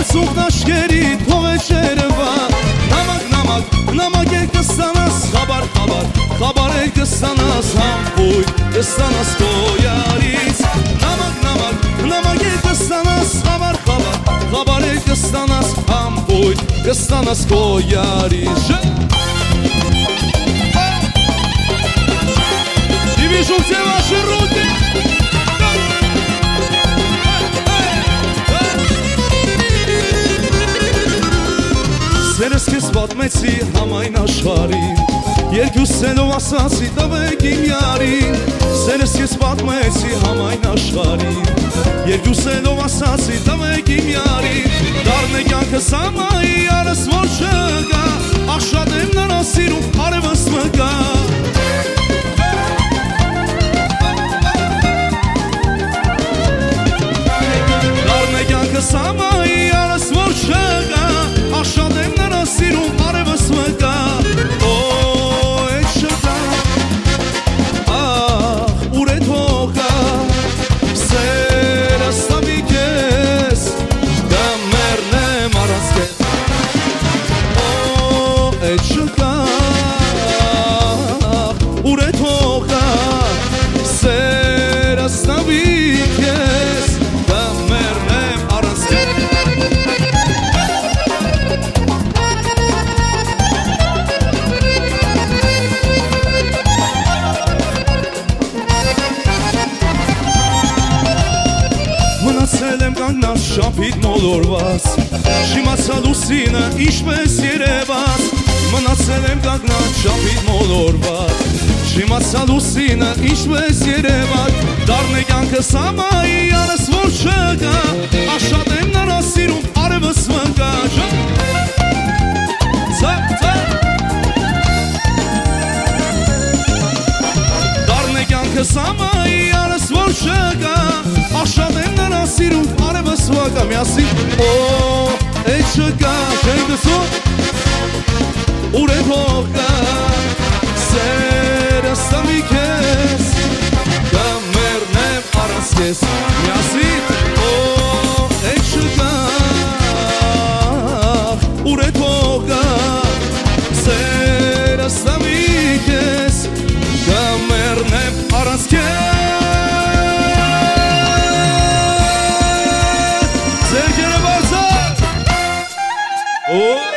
Սուխն աշկերի թող է չերվա Նամակ է կստանաս Խաբար է կստանաս Համբույր կստանաս կոյարից Նամակ է կստանաս Խաբար է կստանաս Համբույր կստանաս կոյարից Դիվիժուկցե վաշի ռուտի Սերս կեզ պատմեցի համայն աշխարին Երկուսելով ասացի տվեք իմ յարին Սերս կեզ պատմեցի համայն աշխարին Երկուսելով ասացի տվեք իմ յարին Դարն է կյանքս համայի արս որ չգա Ախ շատ եմ նրա սիրում արևս մգա Դարն է կյանքս համայի արս որ չգա Ախ շատ եմ նրա սիրում արևս մգա Մնացել եմ կանգնած շապիտ մոլորված Շիմացա լուսինը ինչպես երևաց Մնացել եմ կանգնած շապիտ մոլորված Շիմացա լուսինը ինչպես երևաց Դարն է կյանքս համայի արս որ չգա Ախ շատ եմ նրա սիրում արևս մգա Դարն է կյանքս համայի արս որ չգա Ախ շատ եմ նրա սիրում արևս մգա Միասին էջ չգա Չեն գսում ուր է թողկա Սերս տվի կեզ Կամերնեմ առանց կեզ Միասին էջ չգա ուր է թողկա Սերս տվի կեզ Կամերնեմ առանց կեզ Oh